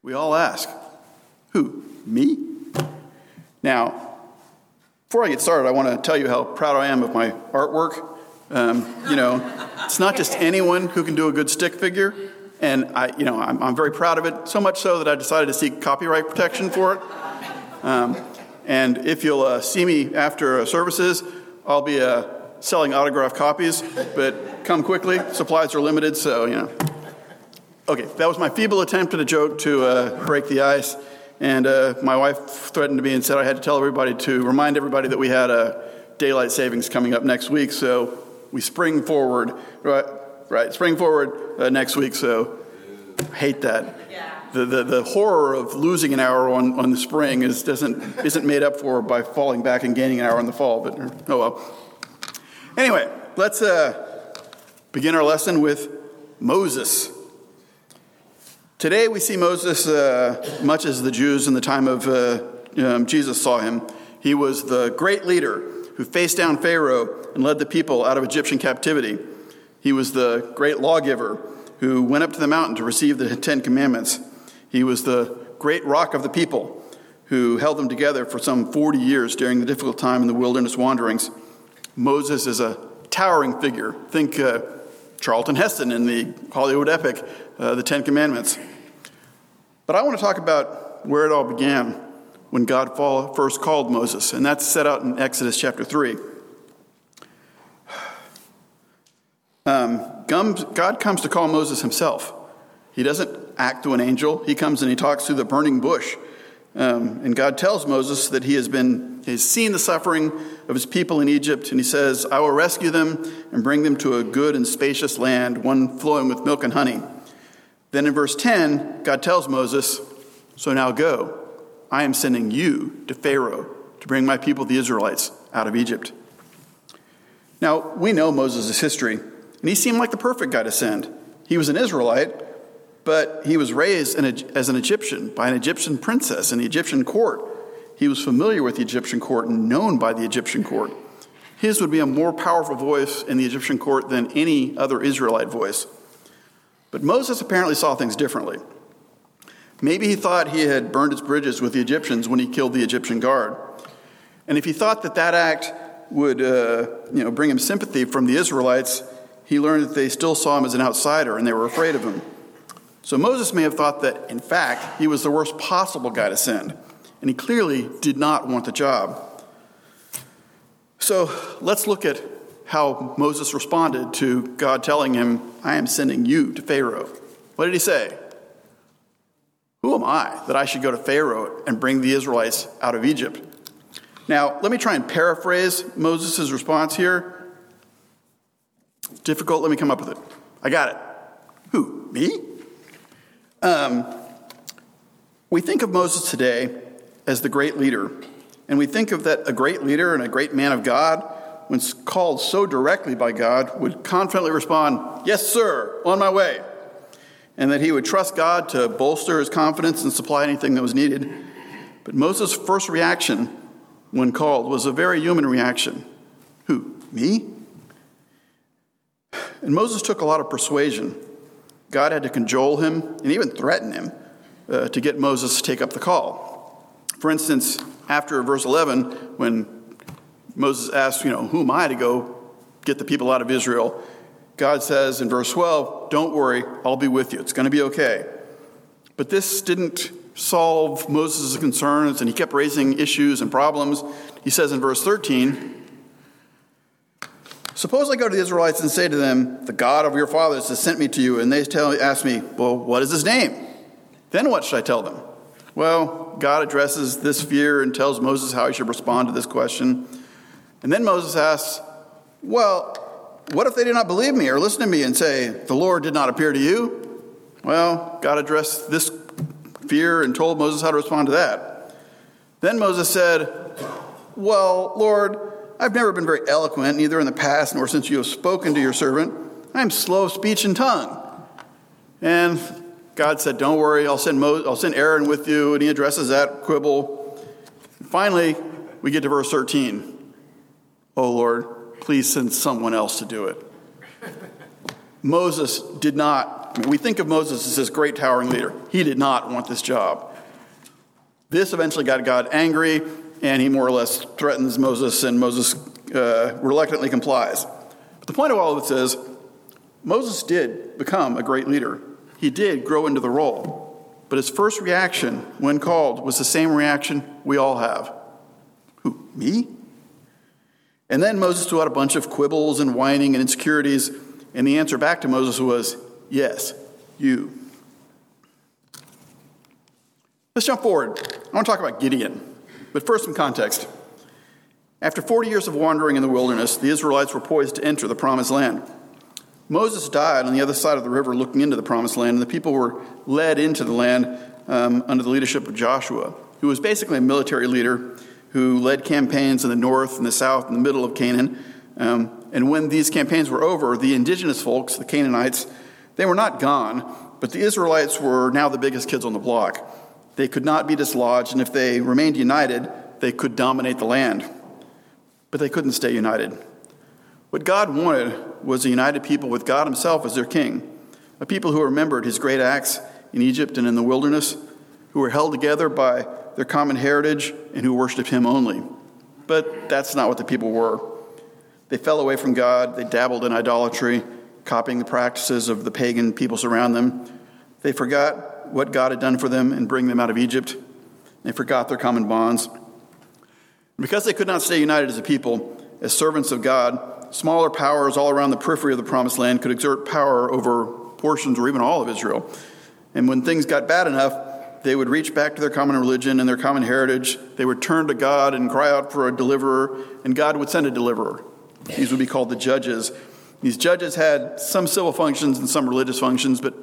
We all ask, who? Me? Now, before I get started, I want to tell you how proud I am of my artwork. It's not just anyone who can do a good stick figure, and I'm very proud of it, so much so that I decided to seek copyright protection for it. And if you'll see me after services, I'll be selling autographed copies, but come quickly. Supplies are limited, so. Okay, that was my feeble attempt at a joke to break the ice. And my wife threatened me and said I had to remind everybody that we had daylight savings coming up next week. So we spring forward, spring forward next week. So I hate that. Yeah. The horror of losing an hour on the spring isn't made up for by falling back and gaining an hour in the fall. But oh well. Anyway, let's begin our lesson with Moses. Today we see Moses much as the Jews in the time of Jesus saw him. He was the great leader who faced down Pharaoh and led the people out of Egyptian captivity. He was the great lawgiver who went up to the mountain to receive the 10 Commandments. He was the great rock of the people who held them together for some 40 years during the difficult time in the wilderness wanderings. Moses is a towering figure. Think Charlton Heston in the Hollywood epic, The 10 Commandments. But I want to talk about where it all began when God first called Moses, and that's set out in Exodus chapter 3. God comes to call Moses himself. He doesn't act through an angel. He comes and he talks through the burning bush. And God tells Moses that he has seen the suffering of his people in Egypt, and he says, I will rescue them and bring them to a good and spacious land, one flowing with milk and honey. Then in verse 10, God tells Moses, so now go. I am sending you to Pharaoh to bring my people, the Israelites, out of Egypt. Now, we know Moses' history, and he seemed like the perfect guy to send. He was an Israelite, but he was raised as an Egyptian by an Egyptian princess in the Egyptian court. He was familiar with the Egyptian court and known by the Egyptian court. His would be a more powerful voice in the Egyptian court than any other Israelite voice. But Moses apparently saw things differently. Maybe he thought he had burned his bridges with the Egyptians when he killed the Egyptian guard. And if he thought that act would bring him sympathy from the Israelites, he learned that they still saw him as an outsider and they were afraid of him. So Moses may have thought that, in fact, he was the worst possible guy to send. And he clearly did not want the job. So let's look at how Moses responded to God telling him, I am sending you to Pharaoh. What did he say? Who am I that I should go to Pharaoh and bring the Israelites out of Egypt? Now, let me try and paraphrase Moses' response here. Difficult, let me come up with it. I got it. Who, me? We think of Moses today as the great leader, and we think of that a great leader and a great man of God, when called so directly by God, would confidently respond, yes, sir, on my way. And that he would trust God to bolster his confidence and supply anything that was needed. But Moses' first reaction when called was a very human reaction. Who, me? And Moses took a lot of persuasion. God had to cajole him and even threaten him to get Moses to take up the call. For instance, after verse 11, when Moses asks, who am I to go get the people out of Israel? God says in verse 12, don't worry, I'll be with you. It's going to be okay. But this didn't solve Moses' concerns, and he kept raising issues and problems. He says in verse 13, suppose I go to the Israelites and say to them, the God of your fathers has sent me to you, and they ask me, well, what is his name? Then what should I tell them? Well, God addresses this fear and tells Moses how he should respond to this question. And then Moses asks, well, what if they do not believe me or listen to me and say, the Lord did not appear to you? Well, God addressed this fear and told Moses how to respond to that. Then Moses said, well, Lord, I've never been very eloquent, neither in the past nor since you have spoken to your servant. I am slow of speech and tongue. And God said, don't worry, I'll send Aaron with you. And he addresses that quibble. And finally, we get to verse 13. Oh, Lord, please send someone else to do it. Moses did not I mean, we think of Moses as this great towering leader. He did not want this job. This eventually got God angry, and he more or less threatens Moses, and Moses reluctantly complies. But the point of all of this is, Moses did become a great leader. He did grow into the role. But his first reaction when called was the same reaction we all have. Who, me? And then Moses threw out a bunch of quibbles and whining and insecurities, and the answer back to Moses was, yes, you. Let's jump forward. I want to talk about Gideon. But first, some context. After 40 years of wandering in the wilderness, the Israelites were poised to enter the Promised Land. Moses died on the other side of the river looking into the Promised Land, and the people were led into the land under the leadership of Joshua, who was basically a military leader who led campaigns in the north and the south and the middle of Canaan. And when these campaigns were over, the indigenous folks, the Canaanites, they were not gone, but the Israelites were now the biggest kids on the block. They could not be dislodged, and if they remained united, they could dominate the land. But they couldn't stay united. What God wanted was a united people with God himself as their king, a people who remembered his great acts in Egypt and in the wilderness, who were held together by their common heritage and who worshiped him only. But that's not what the people were. They fell away from God. They dabbled in idolatry, copying the practices of the pagan peoples around them. They forgot what God had done for them in bringing them out of Egypt. They forgot their common bonds. Because they could not stay united as a people, as servants of God, smaller powers all around the periphery of the Promised Land could exert power over portions or even all of Israel. And when things got bad enough, they would reach back to their common religion and their common heritage. They would turn to God and cry out for a deliverer, and God would send a deliverer. These would be called the judges. These judges had some civil functions and some religious functions, but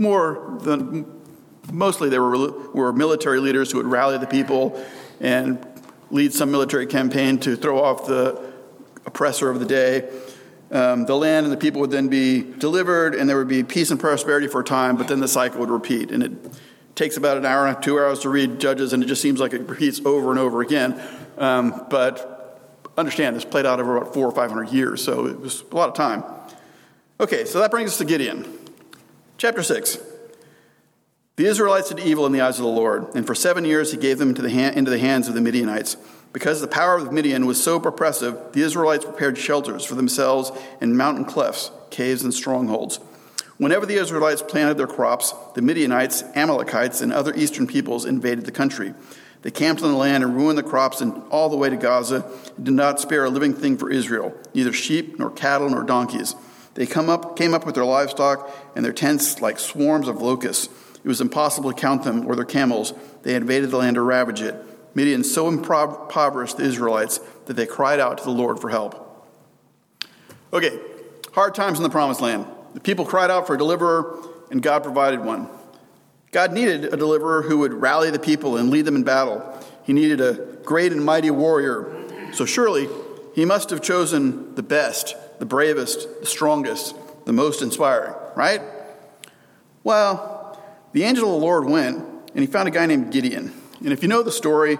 mostly they were military leaders who would rally the people and lead some military campaign to throw off the oppressor of the day. The land and the people would then be delivered, and there would be peace and prosperity for a time, but then the cycle would repeat. And it takes about an hour and a half, 2 hours to read Judges, and it just seems like it repeats over and over again. But understand, this played out over about 400 or 500 years, so it was a lot of time. Okay, so that brings us to Gideon. Chapter 6. The Israelites did evil in the eyes of the Lord, and for 7 years he gave them into the hands of the Midianites. Because the power of Midian was so oppressive, the Israelites prepared shelters for themselves in mountain clefts, caves, and strongholds. Whenever the Israelites planted their crops, the Midianites, Amalekites, and other eastern peoples invaded the country. They camped on the land and ruined the crops and all the way to Gaza, and did not spare a living thing for Israel, neither sheep nor cattle nor donkeys. They came up with their livestock and their tents like swarms of locusts. It was impossible to count them or their camels. They invaded the land to ravage it. Midian so impoverished the Israelites that they cried out to the Lord for help. Okay, hard times in the Promised Land. The people cried out for a deliverer, and God provided one. God needed a deliverer who would rally the people and lead them in battle. He needed a great and mighty warrior. So surely he must have chosen the best, the bravest, the strongest, the most inspiring, right? Well, the angel of the Lord went, and he found a guy named Gideon. And if you know the story,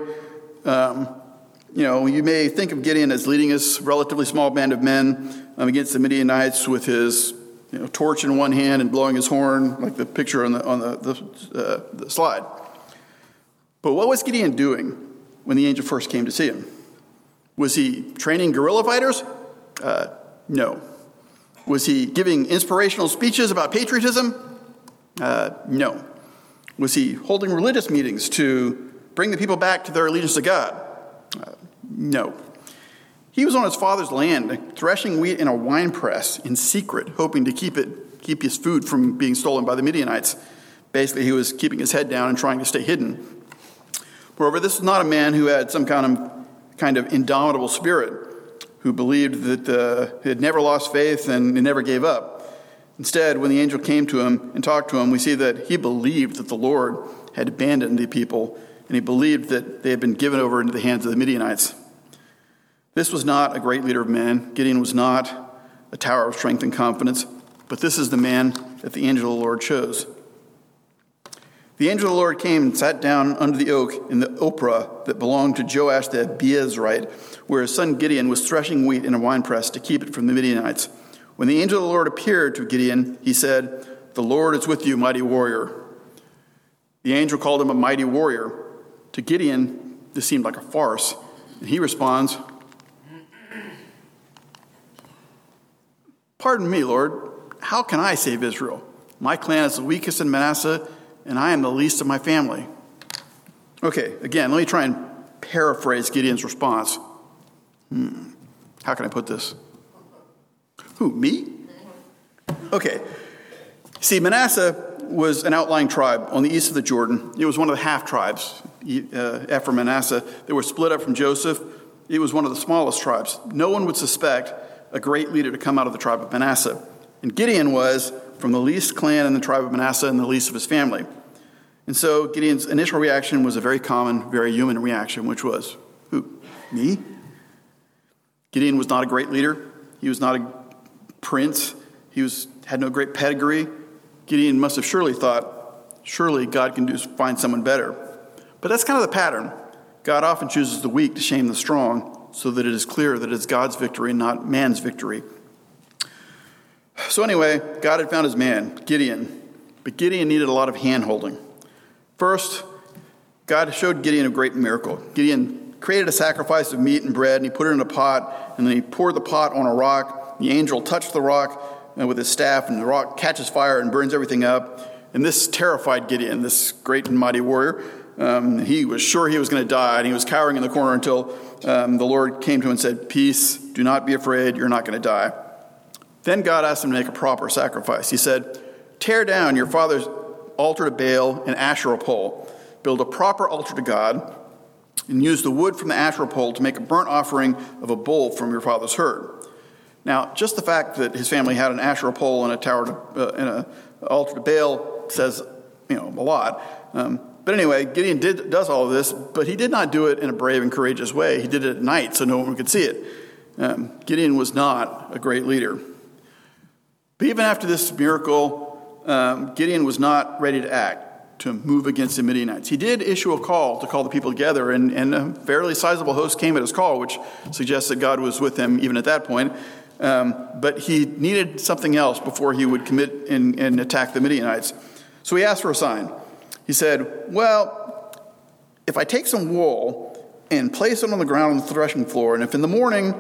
you may think of Gideon as leading this relatively small band of men against the Midianites with his torch in one hand and blowing his horn, like the picture on the slide. But what was Gideon doing when the angel first came to see him? Was he training guerrilla fighters? No. Was he giving inspirational speeches about patriotism? No. Was he holding religious meetings to bring the people back to their allegiance to God? No. He was on his father's land, threshing wheat in a wine press in secret, hoping to keep his food from being stolen by the Midianites. Basically, he was keeping his head down and trying to stay hidden. Moreover, this was not a man who had some kind of indomitable spirit, who believed that he had never lost faith and never gave up. Instead, when the angel came to him and talked to him, we see that he believed that the Lord had abandoned the people, and he believed that they had been given over into the hands of the Midianites. This was not a great leader of men. Gideon was not a tower of strength and confidence, but this is the man that the angel of the Lord chose. The angel of the Lord came and sat down under the oak in the Ophrah that belonged to Joash the Abiezrite, where his son Gideon was threshing wheat in a winepress to keep it from the Midianites. When the angel of the Lord appeared to Gideon, he said, "The Lord is with you, mighty warrior." The angel called him a mighty warrior. To Gideon, this seemed like a farce. And he responds, "Pardon me, Lord, how can I save Israel? My clan is the weakest in Manasseh, and I am the least of my family." Okay, again, let me try and paraphrase Gideon's response. How can I put this? Who, me? Okay. See, Manasseh was an outlying tribe on the east of the Jordan. It was one of the half-tribes, Ephraim and Manasseh. They were split up from Joseph. It was one of the smallest tribes. No one would suspect a great leader to come out of the tribe of Manasseh. And Gideon was from the least clan in the tribe of Manasseh and the least of his family. And so Gideon's initial reaction was a very common, very human reaction, which was, who, me? Gideon was not a great leader. He was not a prince. He had no great pedigree. Gideon must have surely thought, surely God can find someone better. But that's kind of the pattern. God often chooses the weak to shame the strong so that it is clear that it's God's victory, not man's victory. So anyway, God had found his man, Gideon. But Gideon needed a lot of hand-holding. First, God showed Gideon a great miracle. Gideon created a sacrifice of meat and bread, and he put it in a pot, and then he poured the pot on a rock. The angel touched the rock with his staff, and the rock catches fire and burns everything up. And this terrified Gideon, this great and mighty warrior. He was sure he was going to die, and he was cowering in the corner until the Lord came to him and said, "Peace, do not be afraid, you're not going to die." Then God asked him to make a proper sacrifice. He said, "Tear down your father's altar to Baal and Asherah pole. Build a proper altar to God, and use the wood from the Asherah pole to make a burnt offering of a bull from your father's herd." Now, just the fact that his family had an Asherah pole and an altar to Baal says, a lot. But anyway, Gideon does all of this, but he did not do it in a brave and courageous way. He did it at night so no one could see it. Gideon was not a great leader. But even after this miracle, Gideon was not ready to act, to move against the Midianites. He did issue a call to call the people together, and a fairly sizable host came at his call, which suggests that God was with him even at that point. But he needed something else before he would commit and attack the Midianites. So he asked for a sign. He said, "Well, if I take some wool and place it on the ground on the threshing floor, and if in the morning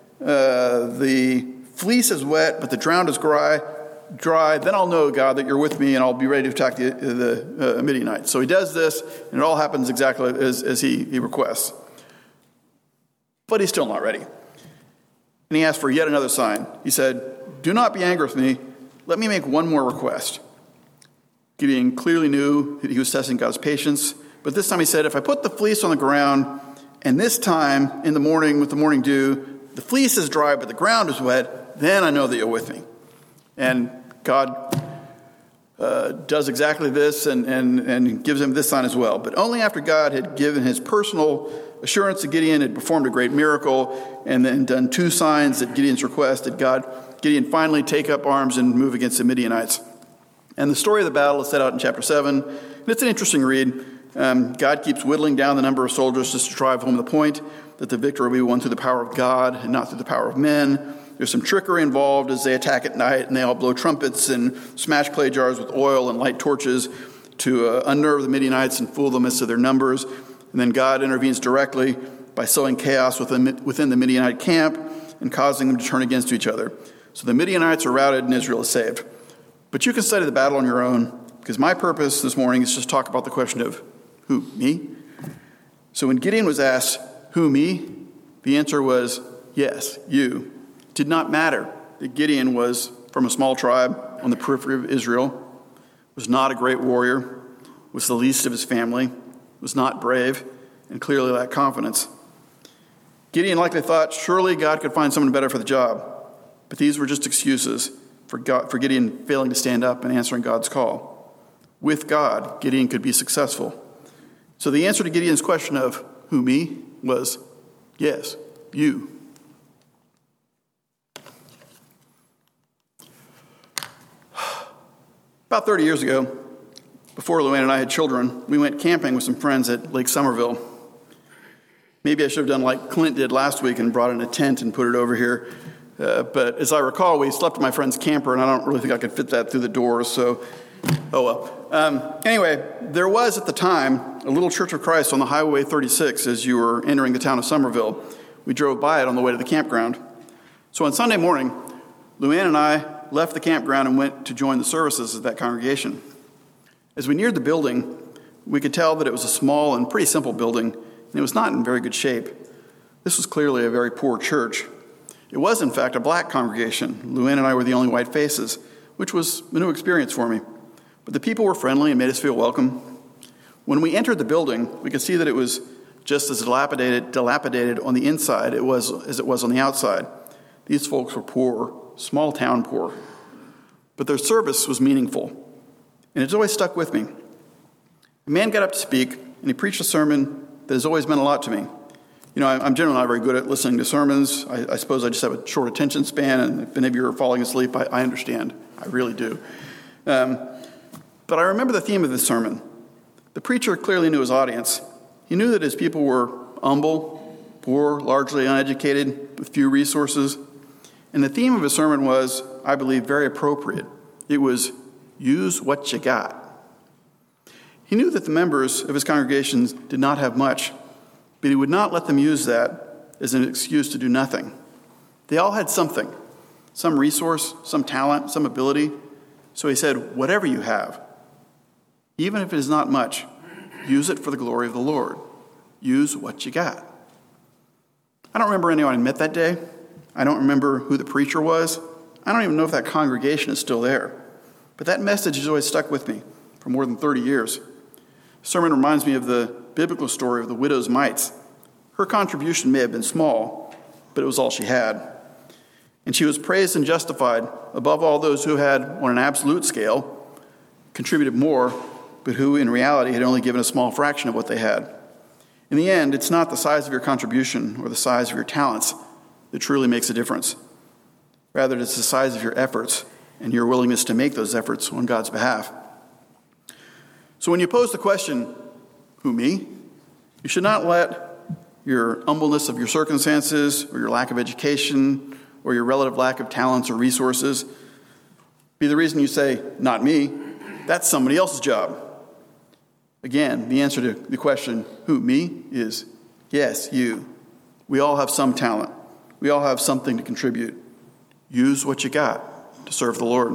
the fleece is wet but the ground is dry, then I'll know, God, that you're with me, and I'll be ready to attack the Midianites." So he does this, and it all happens exactly as he requests. But he's still not ready. And he asked for yet another sign. He said, "Do not be angry with me. Let me make one more request." Gideon clearly knew that he was testing God's patience, but this time he said, "If I put the fleece on the ground, and this time in the morning with the morning dew, the fleece is dry, but the ground is wet, then I know that you're with me." And God does exactly this and gives him this sign as well. But only after God had given his personal assurance to Gideon, had performed a great miracle, and then done two signs at Gideon's request, did Gideon finally take up arms and move against the Midianites. And the story of the battle is set out in chapter 7. And it's an interesting read. God keeps whittling down the number of soldiers just to drive home the point that the victory will be won through the power of God and not through the power of men. There's some trickery involved as they attack at night, and they all blow trumpets and smash clay jars with oil and light torches to unnerve the Midianites and fool them as to their numbers. And then God intervenes directly by sowing chaos within the Midianite camp and causing them to turn against each other. So the Midianites are routed and Israel is saved. But you can study the battle on your own, because my purpose this morning is just talk about the question of who, me? So when Gideon was asked, who, me? The answer was, yes, you. It did not matter that Gideon was from a small tribe on the periphery of Israel, was not a great warrior, was the least of his family, was not brave, and clearly lacked confidence. Gideon likely thought, surely God could find someone better for the job. But these were just excuses for Gideon failing to stand up and answering God's call. With God, Gideon could be successful. So the answer to Gideon's question of who, me, was yes, you. About 30 years ago, before Luann and I had children, we went camping with some friends at Lake Somerville. Maybe I should have done like Clint did last week and brought in a tent and put it over here. But as I recall, we slept in my friend's camper, and I don't really think I could fit that through the doors, so oh well. Anyway, there was at the time a little Church of Christ on the Highway 36 as you were entering the town of Somerville. We drove by it on the way to the campground. So on Sunday morning, Luann and I left the campground and went to join the services of that congregation. As we neared the building, we could tell that it was a small and pretty simple building, and it was not in very good shape. This was clearly a very poor church. It was, in fact, a black congregation. Luann and I were the only white faces, which was a new experience for me. But the people were friendly and made us feel welcome. When we entered the building, we could see that it was just as dilapidated on the inside as it was on the outside. These folks were poor, small town poor. But their service was meaningful, and it's always stuck with me. A man got up to speak, and he preached a sermon that has always meant a lot to me. You know, I'm generally not very good at listening to sermons. I suppose I just have a short attention span, and if any of you are falling asleep, I understand. I really do. But I remember the theme of this sermon. The preacher clearly knew his audience. He knew that his people were humble, poor, largely uneducated, with few resources. And the theme of his sermon was, I believe, very appropriate. It was, use what you got. He knew that the members of his congregations did not have much, but he would not let them use that as an excuse to do nothing. They all had something, some resource, some talent, some ability. So he said, whatever you have, even if it is not much, use it for the glory of the Lord. Use what you got. I don't remember anyone I met that day. I don't remember who the preacher was. I don't even know if that congregation is still there. But that message has always stuck with me for more than 30 years. The sermon reminds me of the biblical story of the widow's mites. Her contribution may have been small, but it was all she had. And she was praised and justified above all those who had, on an absolute scale, contributed more, but who in reality had only given a small fraction of what they had. In the end, it's not the size of your contribution or the size of your talents that truly makes a difference. Rather, it's the size of your efforts and your willingness to make those efforts on God's behalf. So when you pose the question, who, me? You should not let your humbleness of your circumstances or your lack of education or your relative lack of talents or resources be the reason you say, not me. That's somebody else's job. Again, the answer to the question, who, me, is yes, you. We all have some talent. We all have something to contribute. Use what you got to serve the Lord.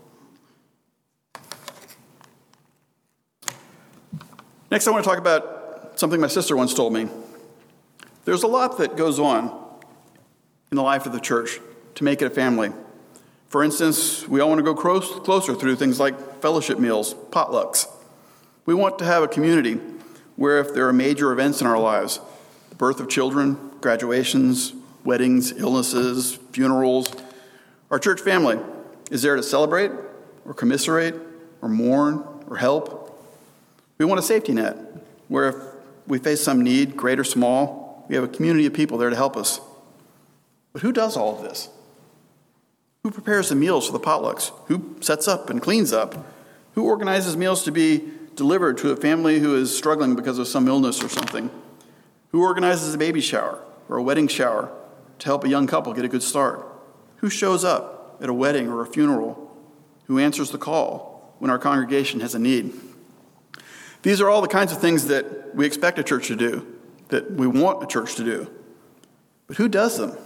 Next, I want to talk about something my sister once told me. There's a lot that goes on in the life of the church to make it a family. For instance, we all want to go closer through things like fellowship meals, potlucks. We want to have a community where if there are major events in our lives, the birth of children, graduations, weddings, illnesses, funerals, our church family is there to celebrate or commiserate or mourn or help. We want a safety net where if we face some need, great or small, we have a community of people there to help us. But who does all of this? Who prepares the meals for the potlucks? Who sets up and cleans up? Who organizes meals to be delivered to a family who is struggling because of some illness or something? Who organizes a baby shower or a wedding shower to help a young couple get a good start? Who shows up at a wedding or a funeral? Who answers the call when our congregation has a need? These are all the kinds of things that we expect a church to do, that we want a church to do. But who does them?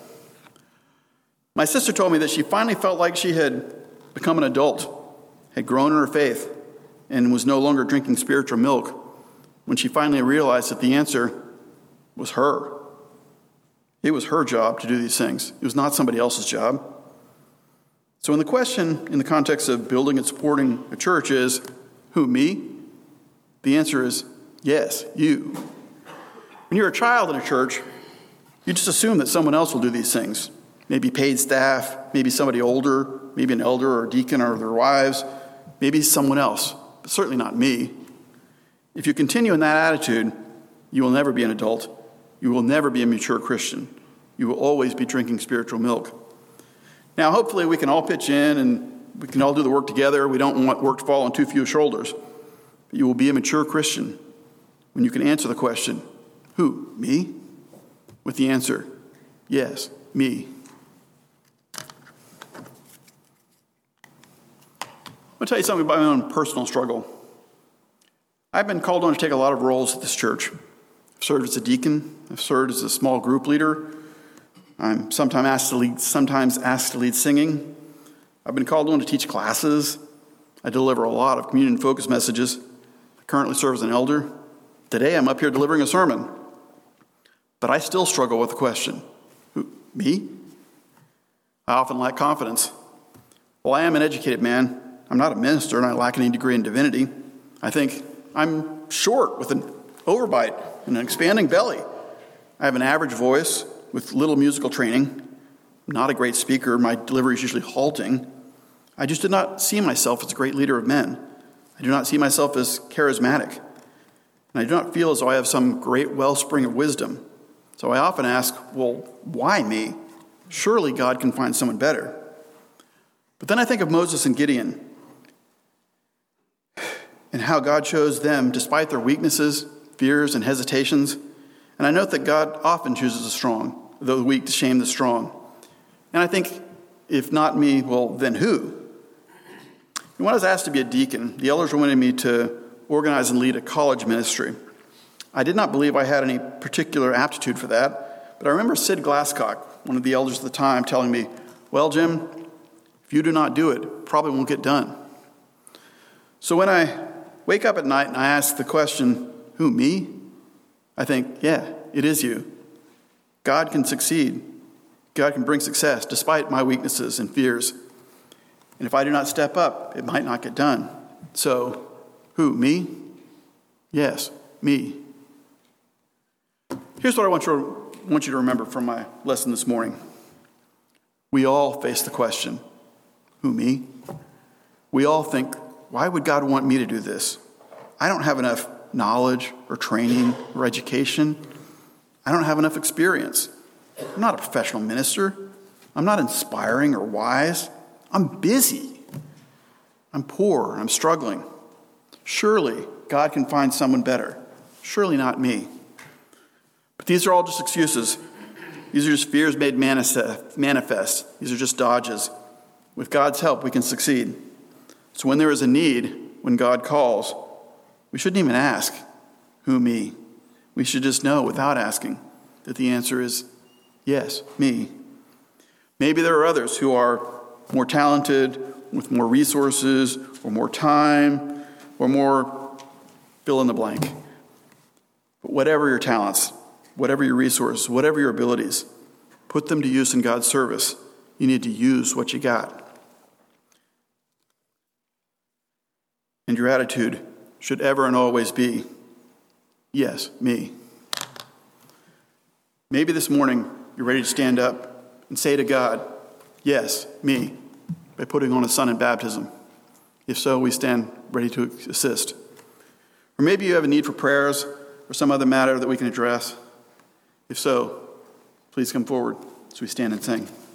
My sister told me that she finally felt like she had become an adult, had grown in her faith, and was no longer drinking spiritual milk when she finally realized that the answer was her. It was her job to do these things. It was not somebody else's job. So when the question in the context of building and supporting a church is, who, me? The answer is, yes, you. When you're a child in a church, you just assume that someone else will do these things. Maybe paid staff, maybe somebody older, maybe an elder or a deacon or their wives, maybe someone else, but certainly not me. If you continue in that attitude, you will never be an adult. You will never be a mature Christian. You will always be drinking spiritual milk. Now, hopefully we can all pitch in and we can all do the work together. We don't want work to fall on too few shoulders. But you will be a mature Christian when you can answer the question, who, me? With the answer, yes, me. I'll tell you something about my own personal struggle. I've been called on to take a lot of roles at this church. I've served as a deacon. I've served as a small group leader. I'm sometimes asked to lead singing. I've been called on to teach classes. I deliver a lot of communion-focused messages. I currently serve as an elder. Today I'm up here delivering a sermon. But I still struggle with the question, who, me? I often lack confidence. Well, I am an educated man. I'm not a minister, and I lack any degree in divinity. I think I'm short with an overbite and an expanding belly. I have an average voice with little musical training. I'm not a great speaker. My delivery is usually halting. I just do not see myself as a great leader of men. I do not see myself as charismatic. And I do not feel as though I have some great wellspring of wisdom. So I often ask, well, why me? Surely God can find someone better. But then I think of Moses and Gideon and how God chose them despite their weaknesses, fears, and hesitations. And I note that God often chooses the strong, though the weak to shame the strong. And I think, if not me, well, then who? And when I was asked to be a deacon, the elders wanted me to organize and lead a college ministry. I did not believe I had any particular aptitude for that, but I remember Sid Glasscock, one of the elders at the time, telling me, well, Jim, if you do not do it, it probably won't get done. So when I wake up at night and I ask the question, who, me? I think, yeah, it is you. God can succeed. God can bring success despite my weaknesses and fears. And if I do not step up, it might not get done. So, who, me? Yes, me. Here's what I want you to remember from my lesson this morning. We all face the question, who, me? We all think, why would God want me to do this? I don't have enough knowledge or training or education. I don't have enough experience. I'm not a professional minister. I'm not inspiring or wise. I'm busy. I'm poor. I'm struggling. Surely God can find someone better. Surely not me. But these are all just excuses. These are just fears made manifest. These are just dodges. With God's help, we can succeed. So when there is a need, when God calls, we shouldn't even ask, who, me? We should just know without asking that the answer is, yes, me. Maybe there are others who are more talented, with more resources, or more time, or more fill in the blank. But whatever your talents, whatever your resources, whatever your abilities, put them to use in God's service. You need to use what you got. And your attitude should ever and always be, yes, me. Maybe this morning you're ready to stand up and say to God, yes, me, by putting on a son in baptism. If so, we stand ready to assist. Or maybe you have a need for prayers or some other matter that we can address. If so, please come forward as we stand and sing.